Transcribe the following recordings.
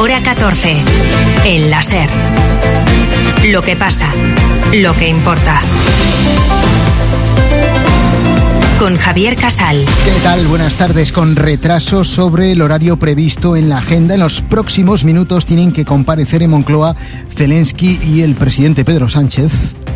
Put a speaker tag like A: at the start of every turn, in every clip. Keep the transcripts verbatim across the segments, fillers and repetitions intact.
A: Hora catorce. El La SER. Lo que pasa, lo que importa. Con Javier Casal.
B: ¿Qué tal? Buenas tardes. Con retraso sobre el horario previsto en la agenda, en los próximos minutos tienen que comparecer en Moncloa Zelensky y el presidente Pedro Sánchez.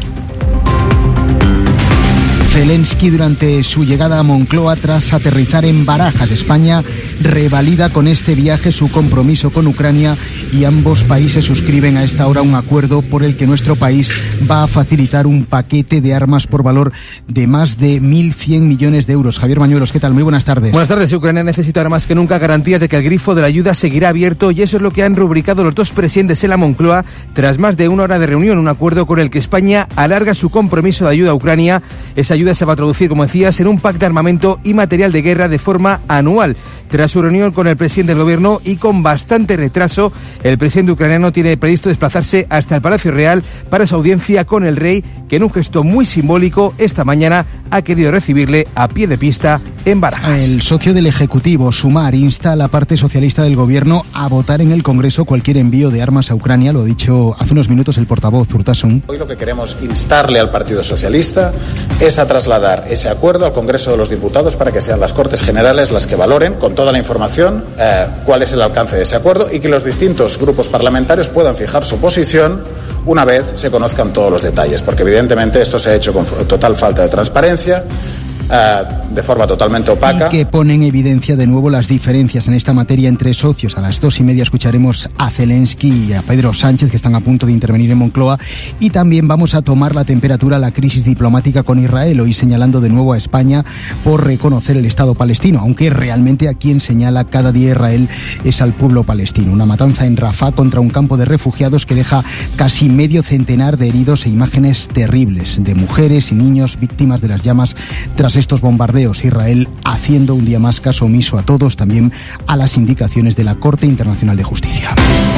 B: Zelensky, durante su llegada a Moncloa tras aterrizar en Barajas, España, revalida con este viaje su compromiso con Ucrania y ambos países suscriben a esta hora un acuerdo por el que nuestro país va a facilitar un paquete de armas por valor de más de mil cien millones de euros. Javier Bañuelos, ¿qué tal? Muy buenas tardes.
C: Buenas tardes. Ucrania necesita ahora más que nunca garantías de que el grifo de la ayuda seguirá abierto, y eso es lo que han rubricado los dos presidentes en la Moncloa tras más de una hora de reunión, un acuerdo con el que España alarga su compromiso de ayuda a Ucrania. Esa ayuda se va a traducir, como decías, en un pack de armamento y material de guerra de forma anual. Tras su reunión con el presidente del gobierno y con bastante retraso, el presidente ucraniano tiene previsto desplazarse hasta el Palacio Real para su audiencia con el rey, que en un gesto muy simbólico esta mañana ha querido recibirle a pie de pista en Barajas.
B: El socio del Ejecutivo, Sumar, insta a la parte socialista del gobierno a votar en el Congreso cualquier envío de armas a Ucrania. Lo ha dicho hace unos minutos el portavoz Urtasun.
D: Hoy lo que queremos instarle al Partido Socialista es a trasladar ese acuerdo al Congreso de los Diputados para que sean las Cortes Generales las que valoren con toda la información eh, cuál es el alcance de ese acuerdo, y que los distintos grupos parlamentarios puedan fijar su posición una vez se conozcan todos los detalles, porque evidentemente esto se ha hecho con total falta de transparencia, Uh, de forma totalmente opaca.
B: Y que pone en evidencia de nuevo las diferencias en esta materia entre socios. A las dos y media escucharemos a Zelensky y a Pedro Sánchez, que están a punto de intervenir en Moncloa, y también vamos a tomar la temperatura a la crisis diplomática con Israel, hoy señalando de nuevo a España por reconocer el Estado palestino, aunque realmente a quien señala cada día Israel es al pueblo palestino. Una matanza en Rafah contra un campo de refugiados que deja casi medio centenar de heridos e imágenes terribles de mujeres y niños víctimas de las llamas tras estos bombardeos. Israel haciendo un día más caso omiso a todos, también a las indicaciones de la Corte Internacional de Justicia.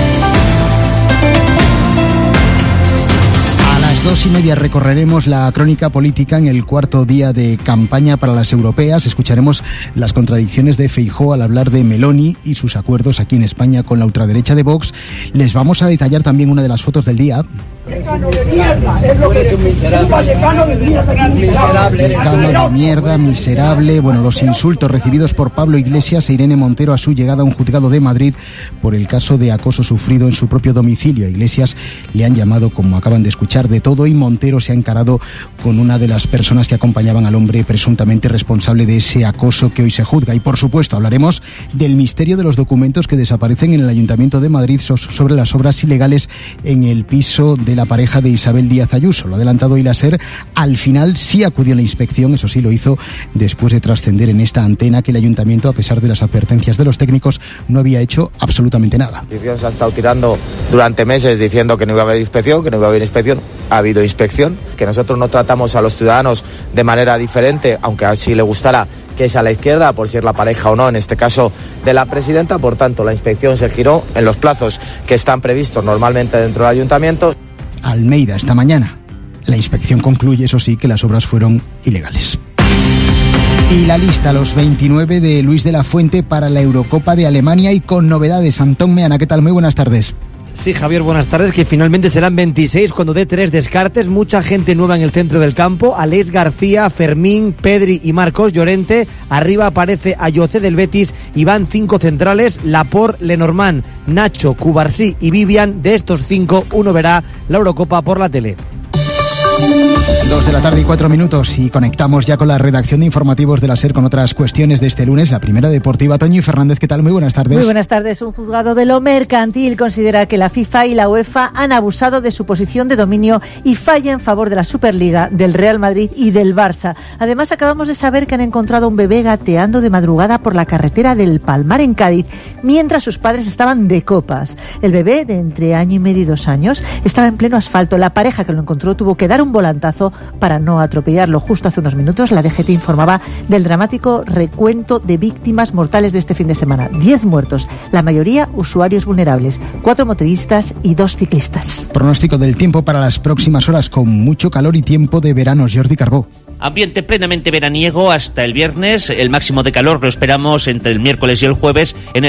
B: A las dos y media recorreremos la crónica política en el cuarto día de campaña para las europeas. Escucharemos las contradicciones de Feijóo al hablar de Meloni y sus acuerdos aquí en España con la ultraderecha de Vox. Les vamos a detallar también una de las fotos del día.
E: Vallecano de mierda, es lo que eres, un miserable. Un vallecano de mierda, miserable.
B: Vallecano de mierda, miserable. Bueno, los insultos recibidos por Pablo Iglesias e Irene Montero a su llegada a un juzgado de Madrid por el caso de acoso sufrido en su propio domicilio. A Iglesias le han llamado, como acaban de escuchar, de todo, y Montero se ha encarado con una de las personas que acompañaban al hombre presuntamente responsable de ese acoso que hoy se juzga. Y por supuesto hablaremos del misterio de los documentos que desaparecen en el Ayuntamiento de Madrid sobre las obras ilegales en el piso de la pareja de Isabel Díaz Ayuso. Lo ha adelantado hoy la SER. Al final sí acudió a la inspección, eso sí lo hizo después de trascender en esta antena que el ayuntamiento, a pesar de las advertencias de los técnicos, no había hecho absolutamente nada.
F: La inspección se ha estado tirando durante meses diciendo que no iba a haber inspección, que no iba a haber inspección. Ha habido inspección, que nosotros no tratamos a los ciudadanos de manera diferente, aunque así le gustara que es a la izquierda, por si es la pareja o no, en este caso de la presidenta. Por tanto, la inspección se giró en los plazos que están previstos normalmente dentro del ayuntamiento.
B: Almeida esta mañana. La inspección concluye, eso sí, que las obras fueron ilegales. Y la lista, los veintinueve de Luis de la Fuente para la Eurocopa de Alemania, y con novedades. Antón Meana, ¿qué tal? Muy buenas tardes.
G: Sí, Javier, buenas tardes, que finalmente serán veintiséis cuando dé tres descartes. Mucha gente nueva en el centro del campo. Aleix García, Fermín, Pedri y Marcos Llorente. Arriba aparece Ayoce del Betis y van cinco centrales: Laporte, Lenormand, Nacho, Cubarsí y Vivian. De estos cinco, uno verá la Eurocopa por la tele.
B: Dos de la tarde y cuatro minutos, y conectamos ya con la redacción de informativos de la SER con otras cuestiones de este lunes. La primera deportiva. Toño y Fernández, ¿qué tal? Muy buenas tardes.
H: Muy buenas tardes. Un juzgado de lo mercantil considera que la FIFA y la UEFA han abusado de su posición de dominio y falla en favor de la Superliga, del Real Madrid y del Barça. Además, acabamos de saber que han encontrado un bebé gateando de madrugada por la carretera del Palmar en Cádiz, mientras sus padres estaban de copas. El bebé, de entre año y medio y dos años, estaba en pleno asfalto. La pareja que lo encontró tuvo que dar un volantazo para no atropellarlo. Justo hace unos minutos la D G T informaba del dramático recuento de víctimas mortales de este fin de semana. Diez muertos, la mayoría usuarios vulnerables, cuatro motoristas y dos ciclistas.
B: Pronóstico del tiempo para las próximas horas, con mucho calor y tiempo de verano. Jordi Carbó.
I: Ambiente plenamente veraniego hasta el viernes. El máximo de calor lo esperamos entre el miércoles y el jueves en el